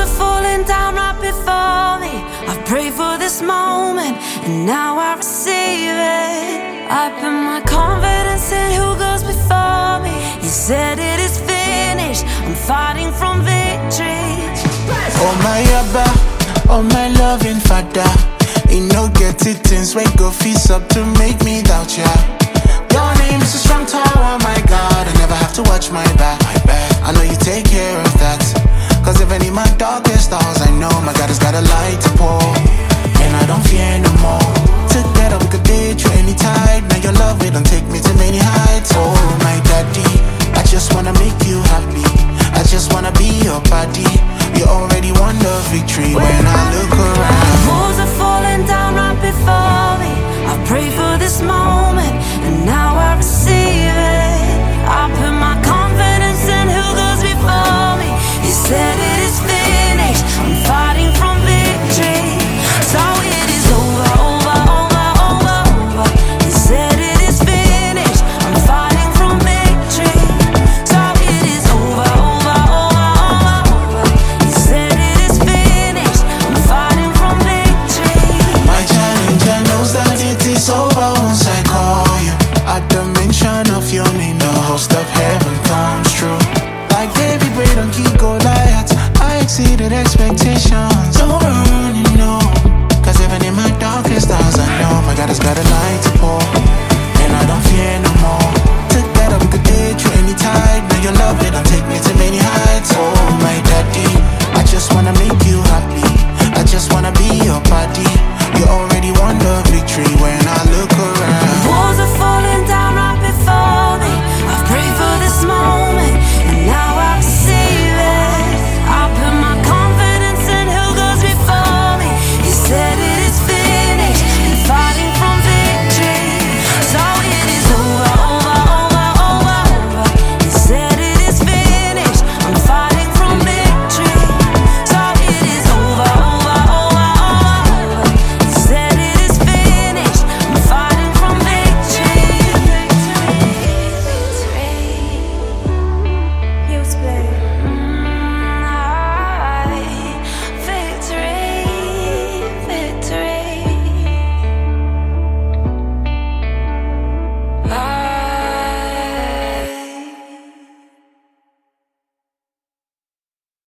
are falling down right before me. I've prayed for this moment, and now I receive it. I put my confidence in who goes before me. You said it is finished. I'm fighting from victory. Oh my Abba, oh my loving Father. You know get it things wake go feast up to make me doubt ya. Your name is a strong tower, oh my God. I never have to watch my back. I know you take care of that. Cause even in my darkest hours, I know my God has got a light to pour. And I don't fear no more. Together we could date through any tide. Now your love, it don't take me to many heights. Oh my daddy, I just wanna make you happy. I just wanna be your body. You already won the victory when I look around. Walls are falling down right before me. I prayed for this moment, and now I receive it. I put my confidence in who goes before me. You said it is finished. I'm fighting from victory. So it is over, over, over, over, over. You said it is finished. I'm fighting from victory. So it is over, over, over, over, over. You said it is finished. I'm fighting from victory. My challenger knows that it is over once I call you. At the mention of your name, the host of heaven